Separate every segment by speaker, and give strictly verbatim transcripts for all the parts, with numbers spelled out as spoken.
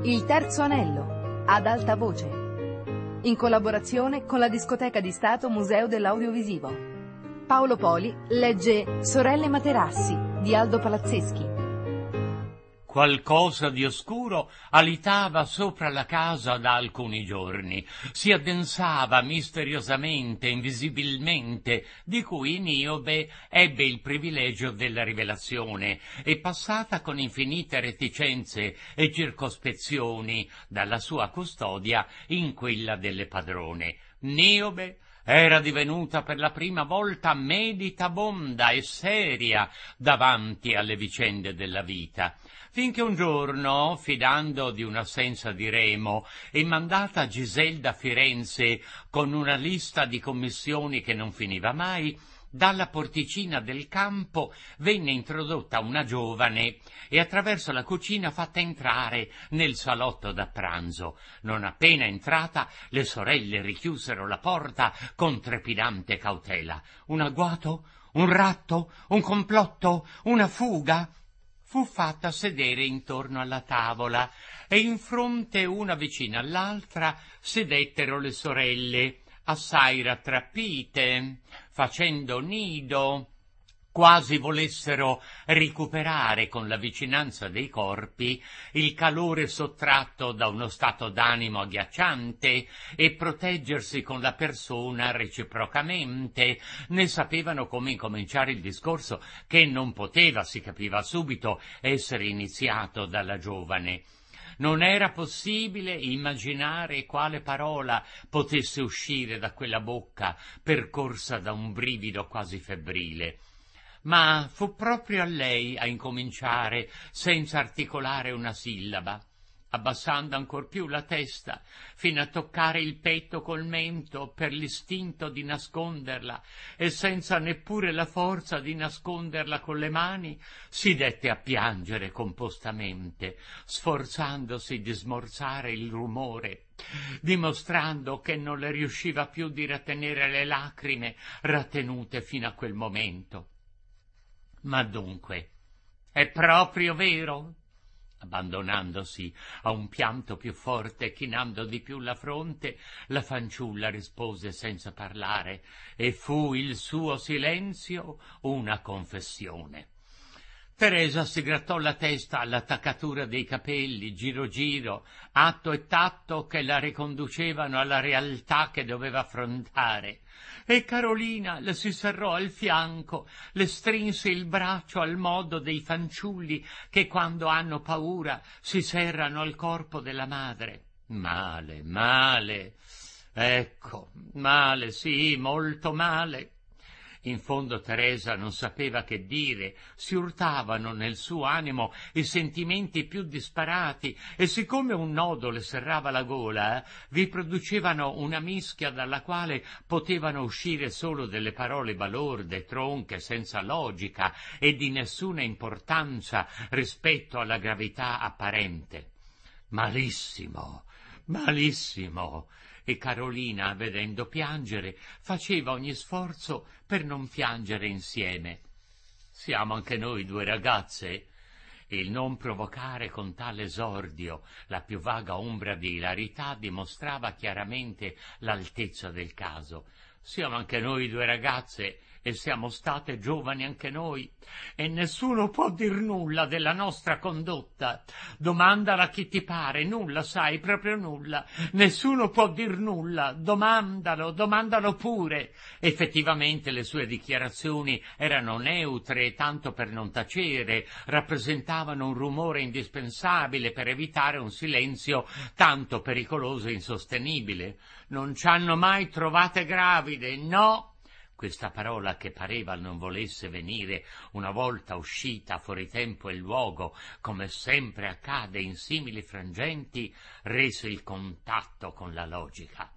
Speaker 1: Il terzo anello, ad alta voce, in collaborazione con la Discoteca di Stato Museo dell'Audiovisivo. Paolo Poli legge Sorelle Materassi di Aldo Palazzeschi.
Speaker 2: Qualcosa di oscuro alitava sopra la casa da alcuni giorni, si addensava misteriosamente, invisibilmente, di cui Niobe ebbe il privilegio della rivelazione e, passata con infinite reticenze e circospezioni dalla sua custodia in quella delle padrone, Niobe era divenuta per la prima volta meditabonda e seria davanti alle vicende della vita, finché un giorno, fidando di un'assenza di Remo e mandata a Giselda a Firenze con una lista di commissioni che non finiva mai, dalla porticina del campo venne introdotta una giovane e attraverso la cucina fatta entrare nel salotto da pranzo. Non appena entrata, le sorelle richiusero la porta con trepidante cautela. Un agguato? Un ratto? Un complotto? Una fuga? Fu fatta sedere intorno alla tavola e in fronte una vicina all'altra sedettero le sorelle, assai rattrappite, facendo nido, quasi volessero recuperare con la vicinanza dei corpi il calore sottratto da uno stato d'animo agghiacciante e proteggersi con la persona reciprocamente. Ne sapevano come incominciare il discorso, che non poteva, si capiva subito, essere iniziato dalla giovane. Non era possibile immaginare quale parola potesse uscire da quella bocca percorsa da un brivido quasi febbrile. Ma fu proprio a lei a incominciare senza articolare una sillaba, abbassando ancor più la testa, fino a toccare il petto col mento per l'istinto di nasconderla, e senza neppure la forza di nasconderla con le mani, si dette a piangere compostamente, sforzandosi di smorzare il rumore, dimostrando che non le riusciva più di rattenere le lacrime rattenute fino a quel momento. Ma dunque, è proprio vero? Abbandonandosi a un pianto più forte e chinando di più la fronte, la fanciulla rispose senza parlare, e fu il suo silenzio una confessione. Teresa si grattò la testa all'attaccatura dei capelli, giro giro, atto e tatto che la riconducevano alla realtà che doveva affrontare, e Carolina le si serrò al fianco, le strinse il braccio al modo dei fanciulli che quando hanno paura si serrano al corpo della madre. Male, male, ecco, male, sì, molto male. In fondo Teresa non sapeva che dire, si urtavano nel suo animo i sentimenti più disparati e siccome un nodo le serrava la gola, eh, vi producevano una mischia dalla quale potevano uscire solo delle parole balorde, tronche, senza logica e di nessuna importanza rispetto alla gravità apparente. Malissimo, malissimo. E Carolina, vedendo piangere, faceva ogni sforzo per non piangere insieme. Siamo anche noi due ragazze? Il non provocare con tale esordio la più vaga ombra di ilarità dimostrava chiaramente l'altezza del caso. Siamo anche noi due ragazze e siamo state giovani anche noi, e nessuno può dir nulla della nostra condotta. Domandala a chi ti pare, nulla sai, proprio nulla. Nessuno può dir nulla, domandalo, domandalo pure. Effettivamente le sue dichiarazioni erano neutre, tanto per non tacere, rappresentavano un rumore indispensabile per evitare un silenzio tanto pericoloso e insostenibile. Non ci hanno mai trovate gravide, no! Questa parola, che pareva non volesse venire una volta uscita fuori tempo e luogo, come sempre accade in simili frangenti, rese il contatto con la logica.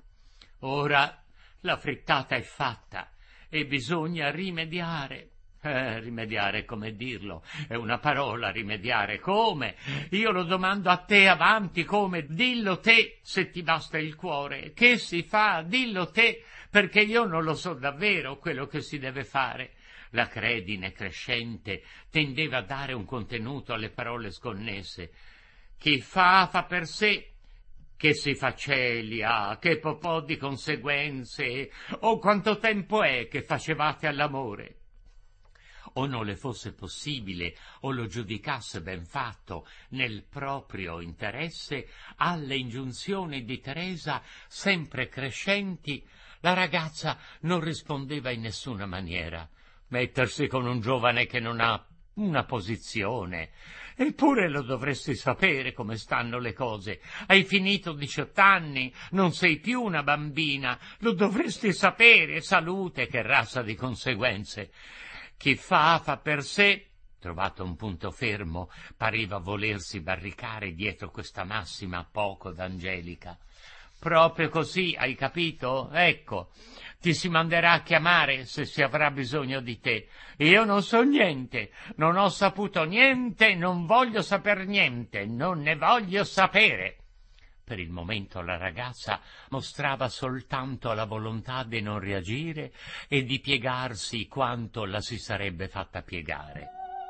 Speaker 2: Ora la frittata è fatta e bisogna rimediare. Eh, rimediare, come dirlo? È una parola, rimediare. Come? Io lo domando a te avanti, come? Dillo te, se ti basta il cuore. Che si fa? Dillo te, perché io non lo so davvero quello che si deve fare. La credine crescente tendeva a dare un contenuto alle parole sconnesse. Chi fa, fa per sé. Che si facelia, che popò di conseguenze, o quanto tempo è che facevate all'amore? O non le fosse possibile, o lo giudicasse ben fatto, nel proprio interesse, alle ingiunzioni di Teresa, sempre crescenti, la ragazza non rispondeva in nessuna maniera. Mettersi con un giovane che non ha una posizione. Eppure lo dovresti sapere come stanno le cose. Hai finito diciotto anni, non sei più una bambina, lo dovresti sapere, salute, che razza di conseguenze. Chi fa, fa per sé. Trovato un punto fermo, pareva volersi barricare dietro questa massima poco d'angelica. Proprio così, hai capito? Ecco, ti si manderà a chiamare se si avrà bisogno di te. Io non so niente, non ho saputo niente, non voglio saper niente, non ne voglio sapere. Per il momento la ragazza mostrava soltanto la volontà di non reagire e di piegarsi quanto la si sarebbe fatta piegare.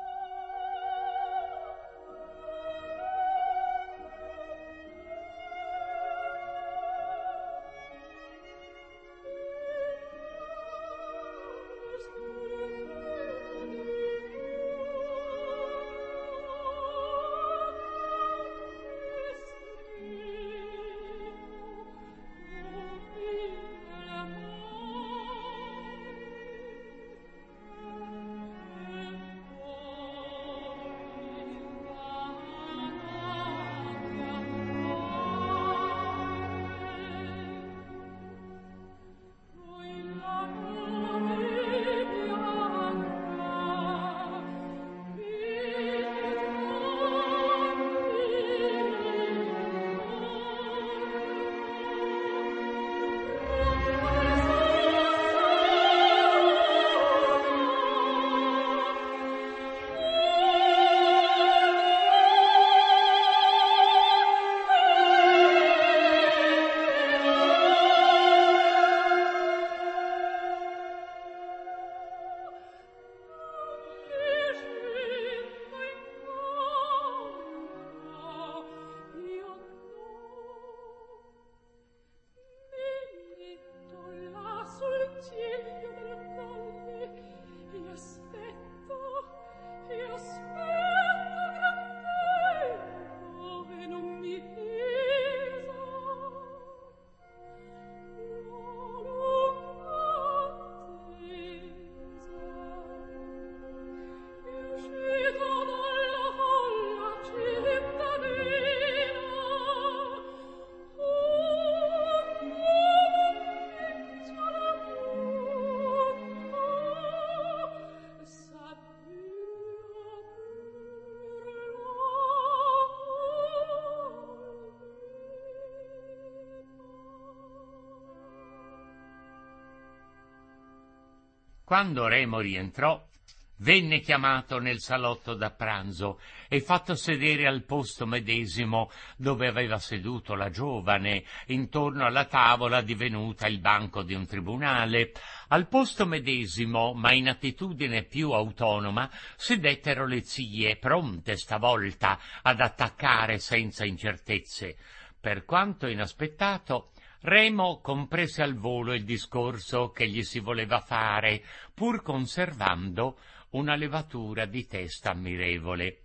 Speaker 2: Quando Remo rientrò, venne chiamato nel salotto da pranzo e fatto sedere al posto medesimo dove aveva seduto la giovane, intorno alla tavola divenuta il banco di un tribunale. Al posto medesimo, ma in attitudine più autonoma, sedettero le zie, pronte stavolta ad attaccare senza incertezze. Per quanto inaspettato, Remo comprese al volo il discorso che gli si voleva fare, pur conservando una levatura di testa ammirevole.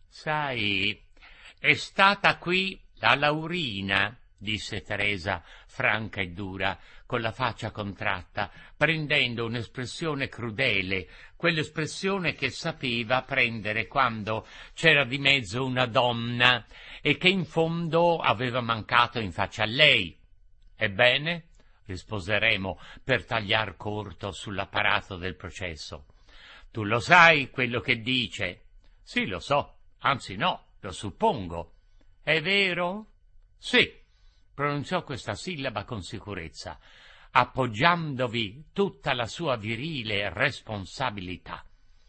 Speaker 2: «Sai, è stata qui la Laurina», disse Teresa, franca e dura, con la faccia contratta, prendendo un'espressione crudele, quell'espressione che sapeva prendere quando c'era di mezzo una donna e che in fondo aveva mancato in faccia a lei. «Ebbene», rispose Remo per tagliar corto sull'apparato del processo, «tu lo sai quello che dice?» «Sì, lo so, anzi no, lo suppongo». «È vero?» «Sì», pronunziò questa sillaba con sicurezza, appoggiandovi tutta la sua virile responsabilità.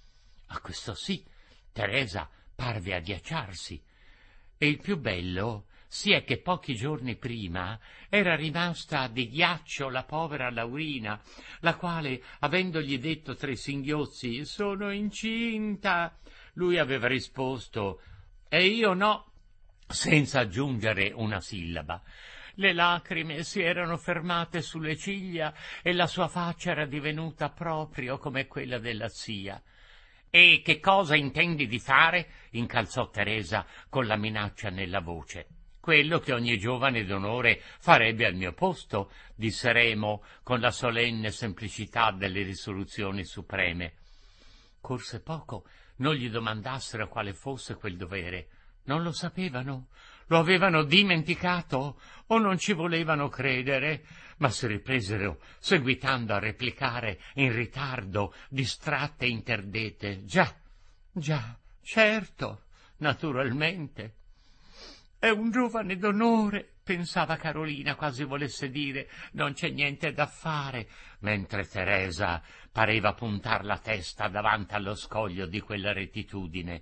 Speaker 2: A questo sì, Teresa parve agghiacciarsi. E il più bello si è che pochi giorni prima era rimasta di ghiaccio la povera Laurina, la quale, avendogli detto tra i singhiozzi «sono incinta», lui aveva risposto «e io no», senza aggiungere una sillaba. Le lacrime si erano fermate sulle ciglia e la sua faccia era divenuta proprio come quella della zia. «E che cosa intendi di fare?» incalzò Teresa con la minaccia nella voce. «Quello che ogni giovane d'onore farebbe al mio posto», disse Remo con la solenne semplicità delle risoluzioni supreme. Corse poco non gli domandassero quale fosse quel dovere. Non lo sapevano? Lo avevano dimenticato o non ci volevano credere? Ma si ripresero, seguitando a replicare in ritardo, distratte e interdette. «Già, già, certo, naturalmente». «È un giovane d'onore», pensava Carolina, quasi volesse dire «non c'è niente da fare», mentre Teresa pareva puntar la testa davanti allo scoglio di quella rettitudine.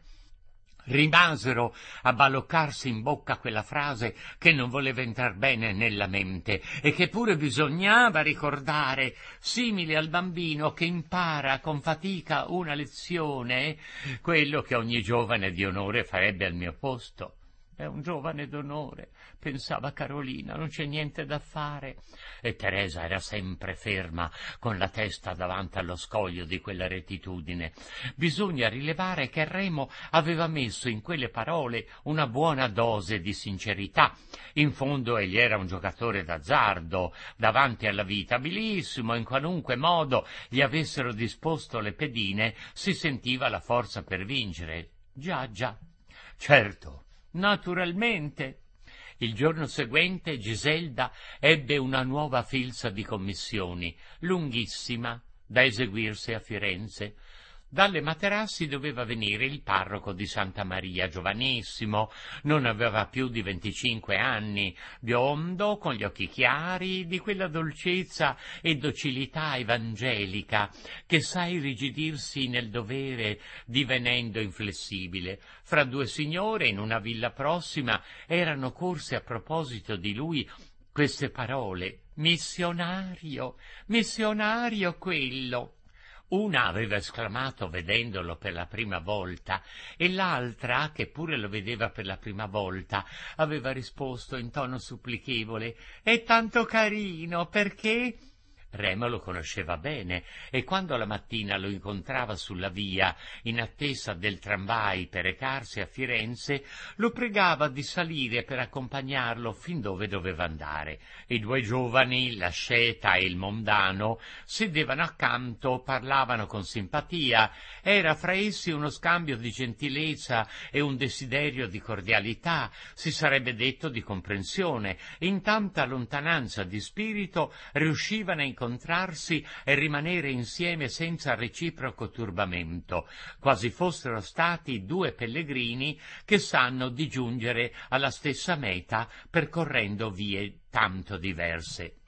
Speaker 2: Rimasero a baloccarsi in bocca quella frase che non voleva entrar bene nella mente e che pure bisognava ricordare, simile al bambino che impara con fatica una lezione, quello che ogni giovane di onore farebbe al mio posto. «È un giovane d'onore», pensava Carolina, «non c'è niente da fare». E Teresa era sempre ferma, con la testa davanti allo scoglio di quella rettitudine. Bisogna rilevare che Remo aveva messo in quelle parole una buona dose di sincerità. In fondo egli era un giocatore d'azzardo, davanti alla vita, abilissimo, in qualunque modo gli avessero disposto le pedine, si sentiva la forza per vincere. Già, già, certo. Naturalmente. Il giorno seguente Giselda ebbe una nuova filza di commissioni, lunghissima, da eseguirsi a Firenze. Dalle Materassi doveva venire il parroco di Santa Maria, giovanissimo, non aveva più di venticinque anni, biondo, con gli occhi chiari, di quella dolcezza e docilità evangelica che sa irrigidirsi nel dovere divenendo inflessibile. Fra due signore, in una villa prossima, erano corse a proposito di lui queste parole: «Missionario, missionario quello!» Una aveva esclamato vedendolo per la prima volta e l'altra, che pure lo vedeva per la prima volta, aveva risposto in tono supplichevole: «È tanto carino, perché?» Remo lo conosceva bene e quando la mattina lo incontrava sulla via, in attesa del tramvai per recarsi a Firenze, lo pregava di salire per accompagnarlo fin dove doveva andare. I due giovani, l'asceta e il mondano, sedevano accanto, parlavano con simpatia, era fra essi uno scambio di gentilezza e un desiderio di cordialità, si sarebbe detto di comprensione. In tanta lontananza di spirito riuscivano a incontrarsi e rimanere insieme senza reciproco turbamento, quasi fossero stati due pellegrini che sanno di giungere alla stessa meta percorrendo vie tanto diverse.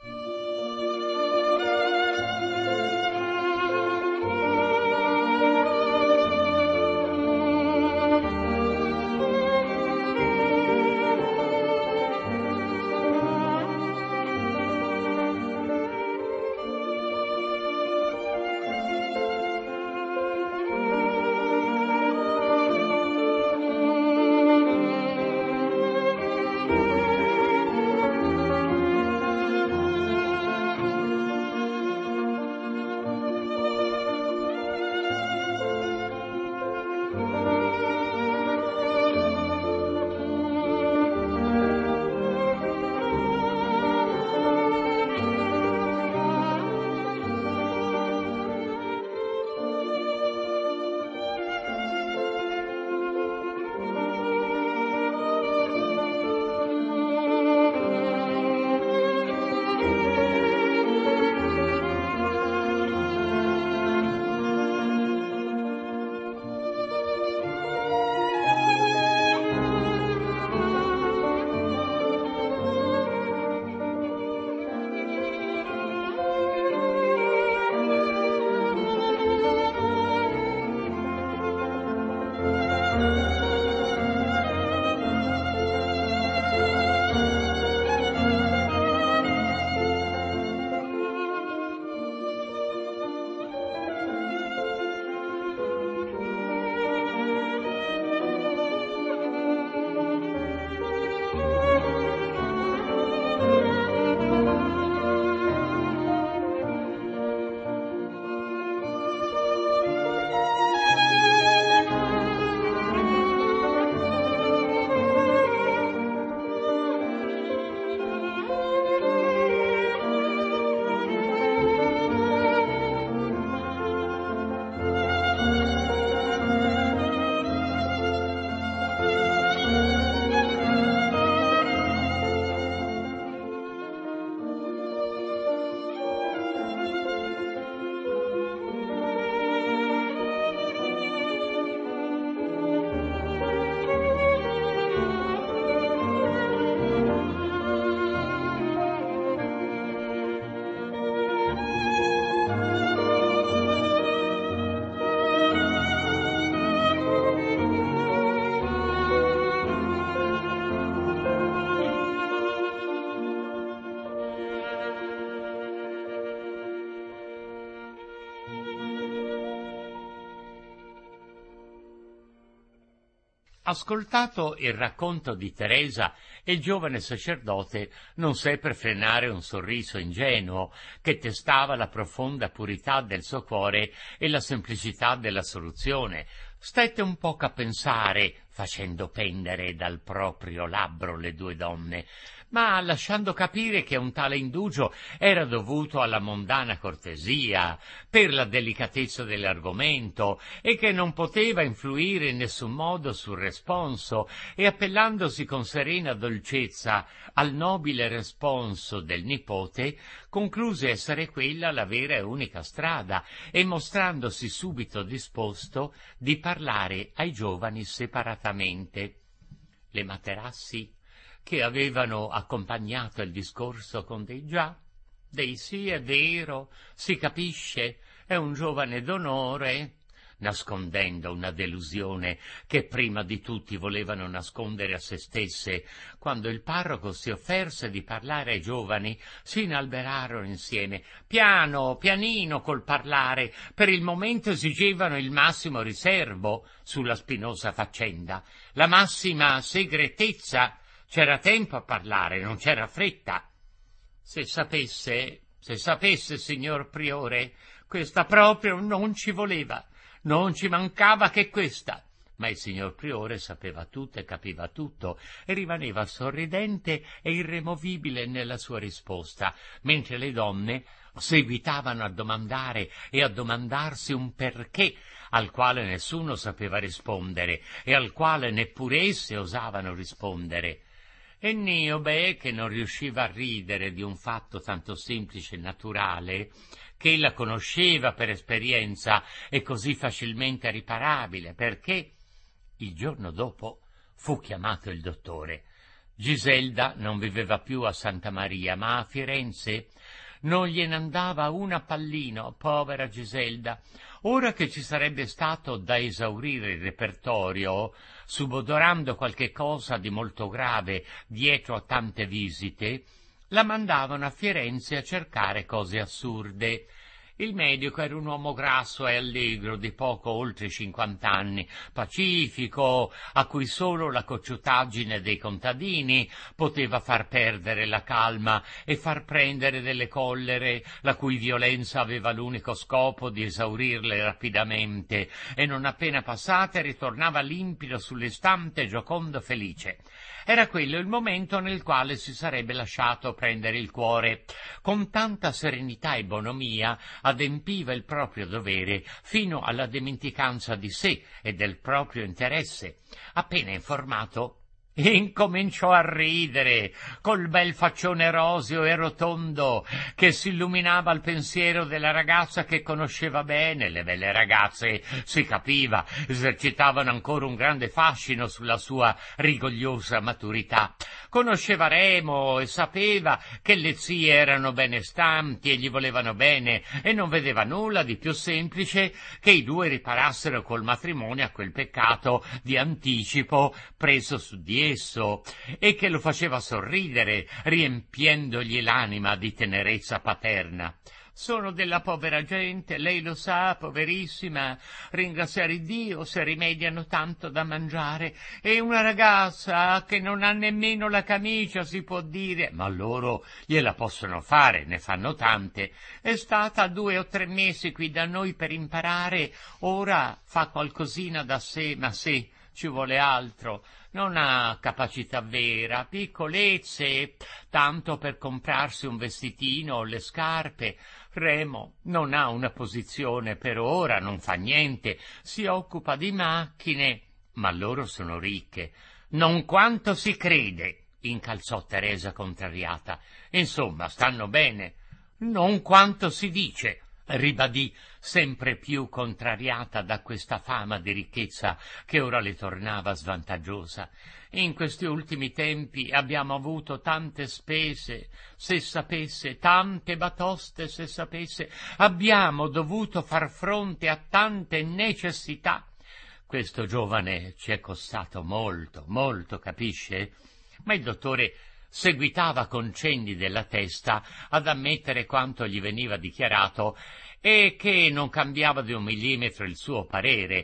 Speaker 2: Ascoltato il racconto di Teresa, il giovane sacerdote non seppe frenare un sorriso ingenuo che testava la profonda purità del suo cuore e la semplicità della soluzione. Stette un poco a pensare, facendo pendere dal proprio labbro le due donne, ma lasciando capire che un tale indugio era dovuto alla mondana cortesia, per la delicatezza dell'argomento, e che non poteva influire in nessun modo sul responso, e appellandosi con serena dolcezza al nobile responso del nipote, concluse essere quella la vera e unica strada, e mostrandosi subito disposto di parlare ai giovani separatamente. Le Materassi, che avevano accompagnato il discorso con dei già, dei sì, è vero, si capisce, è un giovane d'onore, nascondendo una delusione che prima di tutti volevano nascondere a se stesse, quando il parroco si offerse di parlare ai giovani, si inalberarono insieme, piano, pianino col parlare, per il momento esigevano il massimo riservo sulla spinosa faccenda, la massima segretezza. C'era tempo a parlare, non c'era fretta. Se sapesse, se sapesse, signor Priore, questa proprio non ci voleva, non ci mancava che questa. Ma il signor Priore sapeva tutto e capiva tutto e rimaneva sorridente e irremovibile nella sua risposta, mentre le donne seguitavano a domandare e a domandarsi un perché al quale nessuno sapeva rispondere e al quale neppure esse osavano rispondere. E Niobe, che non riusciva a ridere di un fatto tanto semplice e naturale, che ella conosceva per esperienza e così facilmente riparabile, perché il giorno dopo fu chiamato il dottore. Giselda non viveva più a Santa Maria, ma a Firenze. Non gliene andava una a pallino, povera Giselda. Ora che ci sarebbe stato da esaurire il repertorio, subodorando qualche cosa di molto grave dietro a tante visite, la mandavano a Firenze a cercare cose assurde. Il medico era un uomo grasso e allegro di poco oltre cinquant'anni, pacifico, a cui solo la cocciutaggine dei contadini poteva far perdere la calma e far prendere delle collere, la cui violenza aveva l'unico scopo di esaurirle rapidamente, e non appena passate ritornava limpido sull'istante, giocondo, felice. Era quello il momento nel quale si sarebbe lasciato prendere il cuore. Con tanta serenità e bonomia adempiva il proprio dovere fino alla dimenticanza di sé e del proprio interesse. Appena informato, incominciò a ridere col bel faccione roseo e rotondo che si illuminava al pensiero della ragazza che conosceva bene. Le belle ragazze, si capiva, esercitavano ancora un grande fascino sulla sua rigogliosa maturità. Conosceva Remo e sapeva che le zie erano benestanti e gli volevano bene, e non vedeva nulla di più semplice che i due riparassero col matrimonio a quel peccato di anticipo preso su di esso, e che lo faceva sorridere, riempiendogli l'anima di tenerezza paterna. Sono della povera gente, lei lo sa, poverissima, ringraziare Dio se rimediano tanto da mangiare, e una ragazza che non ha nemmeno la camicia, si può dire, ma loro gliela possono fare, ne fanno tante, è stata due o tre mesi qui da noi per imparare, ora fa qualcosina da sé, ma sì, ci vuole altro. Non ha capacità vera, piccolezze, tanto per comprarsi un vestitino o le scarpe. Remo non ha una posizione per ora, non fa niente, si occupa di macchine, ma loro sono ricche. Non quanto si crede, incalzò Teresa contrariata. Insomma, stanno bene. Non quanto si dice, ribadì, sempre più contrariata da questa fama di ricchezza che ora le tornava svantaggiosa. In questi ultimi tempi abbiamo avuto tante spese, se sapesse, tante batoste, se sapesse, abbiamo dovuto far fronte a tante necessità. Questo giovane ci è costato molto, molto, capisce? Ma il dottore seguitava con cenni della testa ad ammettere quanto gli veniva dichiarato e che non cambiava di un millimetro il suo parere.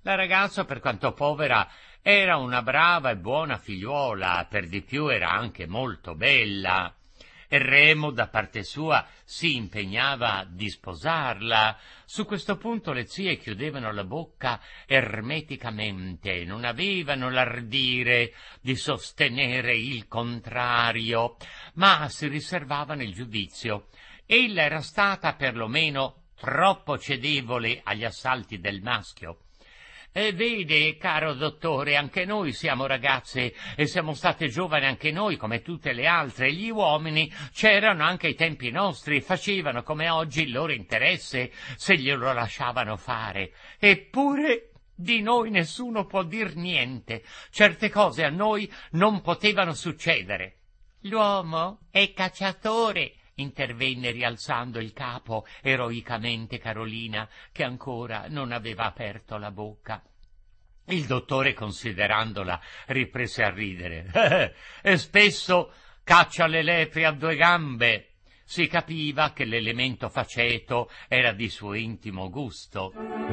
Speaker 2: La ragazza, per quanto povera, era una brava e buona figliuola, per di più era anche molto bella. E Remo, da parte sua, si impegnava di sposarla. Su questo punto le zie chiudevano la bocca ermeticamente, non avevano l'ardire di sostenere il contrario, ma si riservavano il giudizio. Ella era stata perlomeno troppo cedevole agli assalti del maschio. E vede, caro dottore, anche noi siamo ragazze e siamo state giovani anche noi come tutte le altre. Gli uomini c'erano anche ai tempi nostri, facevano come oggi il loro interesse se glielo lasciavano fare. Eppure di noi nessuno può dir niente. Certe cose a noi non potevano succedere. L'uomo è cacciatore, intervenne rialzando il capo eroicamente Carolina, che ancora non aveva aperto la bocca. Il dottore, considerandola, riprese a ridere. E spesso caccia le lepri a due gambe. Si capiva che l'elemento faceto era di suo intimo gusto.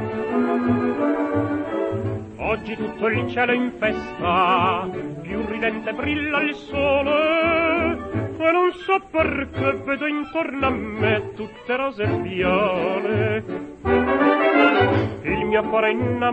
Speaker 3: Oggi tutto il cielo in festa, più ridente brilla il sole, e non so perché vedo intorno a me tutte rose e viole. Il mio cuore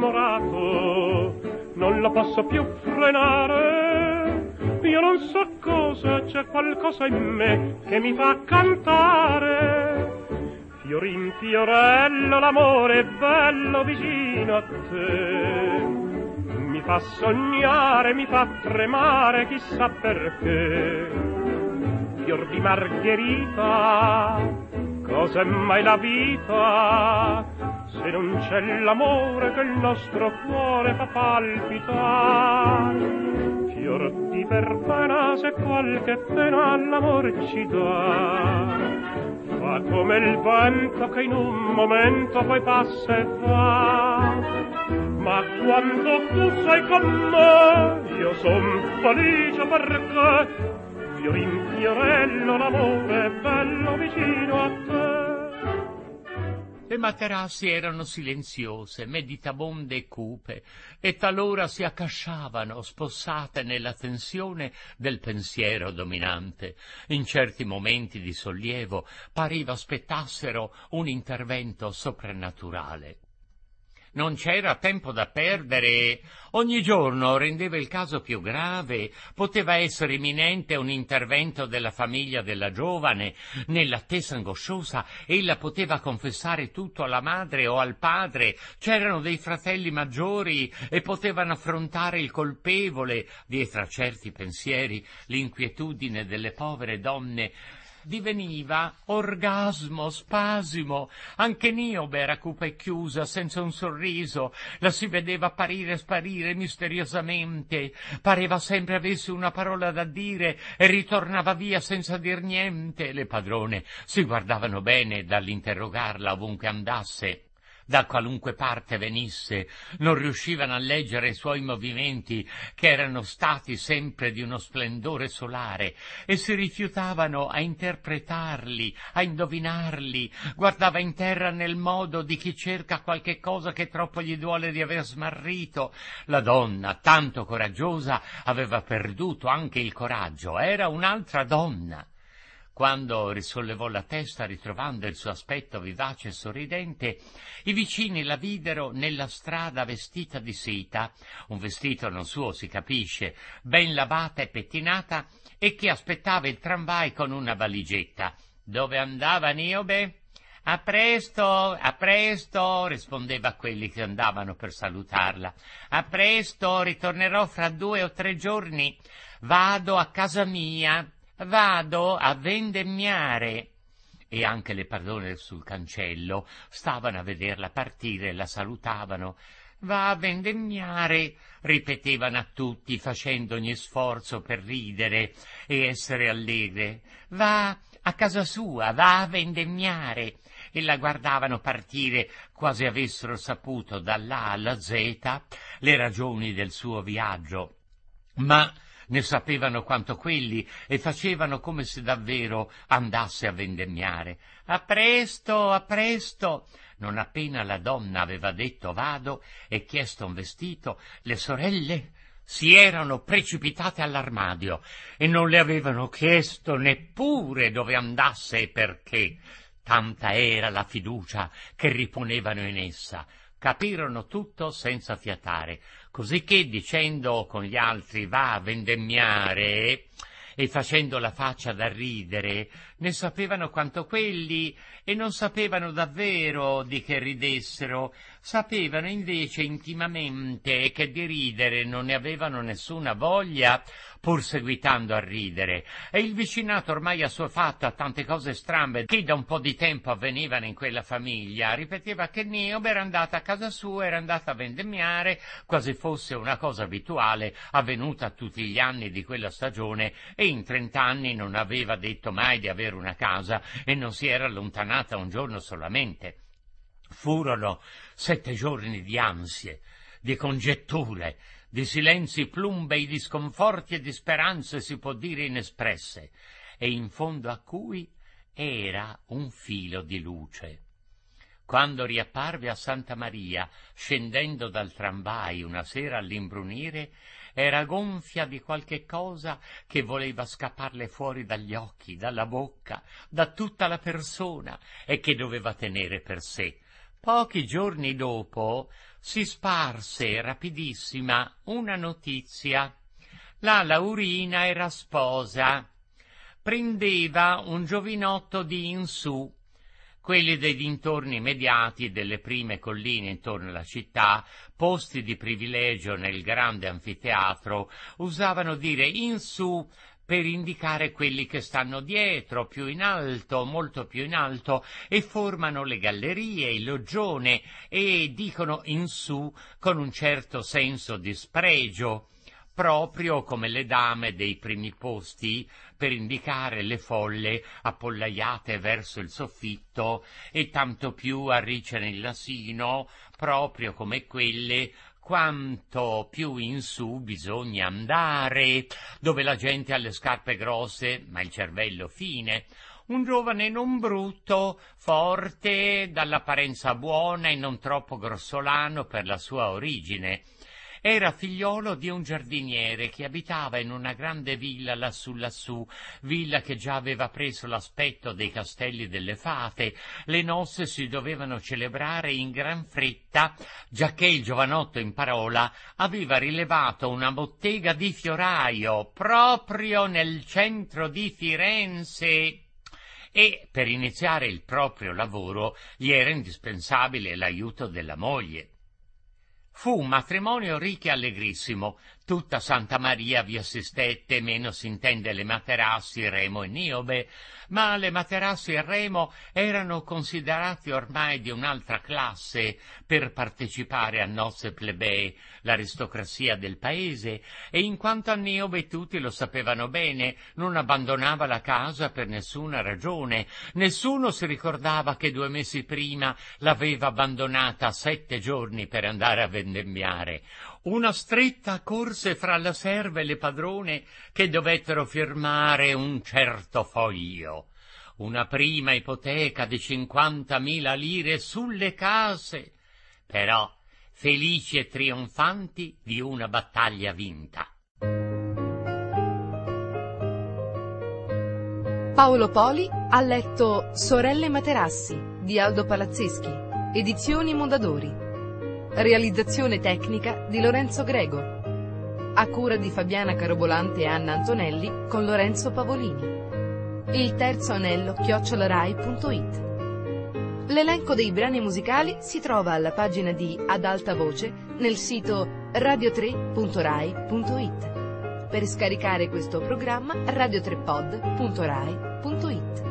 Speaker 3: innamorato non lo posso più frenare, io non so cosa, c'è qualcosa in me che mi fa cantare. Fiori in fiorello l'amore è bello vicino a te, mi fa sognare, mi fa tremare, chissà perché. Fior di margherita, cos'è mai la vita se non c'è l'amore che il nostro cuore fa palpitare? Fior di verbena, se qualche pena l'amore ci dà, fa come il vento che in un momento poi passa e va. Ma quando tu sei con me io son felice perché fiori in fiorello l'amore è bello vicino a te.
Speaker 2: Le materassi erano silenziose, meditabonde e cupe, e talora si accasciavano, spossate nella tensione del pensiero dominante. In certi momenti di sollievo pareva aspettassero un intervento soprannaturale. Non c'era tempo da perdere, ogni giorno rendeva il caso più grave, poteva essere imminente un intervento della famiglia della giovane. Nell'attesa angosciosa ella poteva confessare tutto alla madre o al padre, c'erano dei fratelli maggiori e potevano affrontare il colpevole. Dietro a certi pensieri l'inquietudine delle povere donne diveniva orgasmo, spasimo. Anche Niobe era cupa e chiusa, senza un sorriso, la si vedeva apparire e sparire misteriosamente, pareva sempre avesse una parola da dire e ritornava via senza dir niente. Le padrone si guardavano bene dall'interrogarla ovunque andasse, da qualunque parte venisse, non riuscivano a leggere i suoi movimenti, che erano stati sempre di uno splendore solare, e si rifiutavano a interpretarli, a indovinarli. Guardava in terra nel modo di chi cerca qualche cosa che troppo gli duole di aver smarrito. La donna, tanto coraggiosa, aveva perduto anche il coraggio, era un'altra donna. Quando risollevò la testa, ritrovando il suo aspetto vivace e sorridente, i vicini la videro nella strada vestita di seta, un vestito non suo, si capisce, ben lavata e pettinata, e che aspettava il tramvai con una valigetta. «Dove andava Niobe?» «A presto, a presto», rispondeva a quelli che andavano per salutarla. «A presto, ritornerò fra due o tre giorni. Vado a casa mia. Vado a vendemmiare». E anche le padrone sul cancello stavano a vederla partire e la salutavano. «Va a vendemmiare», ripetevano a tutti, facendo ogni sforzo per ridere e essere allegre. «Va a casa sua, va a vendemmiare». E la guardavano partire quasi avessero saputo dall'A alla Z le ragioni del suo viaggio. Ma ne sapevano quanto quelli e facevano come se davvero andasse a vendemmiare. «A presto, a presto!» Non appena la donna aveva detto «vado» e chiesto un vestito, le sorelle si erano precipitate all'armadio e non le avevano chiesto neppure dove andasse e perché. Tanta era la fiducia che riponevano in essa. Capirono tutto senza fiatare, cosicché dicendo con gli altri «va a vendemmiare» e facendo la faccia da ridere, ne sapevano quanto quelli e non sapevano davvero di che ridessero, sapevano invece intimamente che di ridere non ne avevano nessuna voglia, pur seguitando a ridere, e il vicinato ormai assuefatto a tante cose strambe che da un po' di tempo avvenivano in quella famiglia, ripeteva che Niobe era andata a casa sua, era andata a vendemmiare, quasi fosse una cosa abituale avvenuta tutti gli anni di quella stagione, e in trent'anni non aveva detto mai di avere una casa e non si era allontanata un giorno solamente. Furono sette giorni di ansie, di congetture, di silenzi plumbei, di sconforti e di speranze, si può dire, inespresse, e in fondo a cui era un filo di luce. Quando riapparve a Santa Maria, scendendo dal tramvai una sera all'imbrunire, era gonfia di qualche cosa che voleva scapparle fuori dagli occhi, dalla bocca, da tutta la persona, e che doveva tenere per sé. Pochi giorni dopo si sparse rapidissima una notizia. La Laurina era sposa, prendeva un giovinotto di Insù. Quelli dei dintorni immediati delle prime colline intorno alla città, posti di privilegio nel grande anfiteatro, usavano dire Insù per indicare quelli che stanno dietro, più in alto, molto più in alto, e formano le gallerie, il loggione, e dicono in su con un certo senso di spregio, proprio come le dame dei primi posti, per indicare le folle appollaiate verso il soffitto, e tanto più a Rice nel Nasino, proprio come quelle quanto più in su bisogna andare, dove la gente ha le scarpe grosse ma il cervello fine. Un giovane non brutto, forte, dall'apparenza buona e non troppo grossolano per la sua origine. Era figliolo di un giardiniere che abitava in una grande villa lassù lassù, villa che già aveva preso l'aspetto dei castelli delle fate. Le nozze si dovevano celebrare in gran fretta, giacché il giovanotto in parola aveva rilevato una bottega di fioraio proprio nel centro di Firenze. E per iniziare il proprio lavoro gli era indispensabile l'aiuto della moglie. Fu un matrimonio ricco e allegrissimo. Tutta Santa Maria vi assistette, meno s'intende le Materassi, Remo e Niobe, ma le Materassi e Remo erano considerati ormai di un'altra classe per partecipare a nozze plebee, l'aristocrazia del paese, e in quanto a Niobe tutti lo sapevano bene, non abbandonava la casa per nessuna ragione. Nessuno si ricordava che due mesi prima l'aveva abbandonata sette giorni per andare a vendemmiare. Una stretta corse fra la serva e le padrone che dovettero firmare un certo foglio, una prima ipoteca di cinquantamila lire sulle case, però felici e trionfanti di una battaglia vinta.
Speaker 1: Paolo Poli ha letto Sorelle Materassi di Aldo Palazzeschi, edizioni Mondadori. Realizzazione tecnica di Lorenzo Grego, a cura di Fabiana Carobolante e Anna Antonelli con Lorenzo Pavolini. Il terzo anello chiocciolarai punto it. L'elenco dei brani musicali si trova alla pagina di Ad Alta Voce nel sito radio tre punto rai punto it. Per scaricare questo programma radio tre pod punto rai punto it.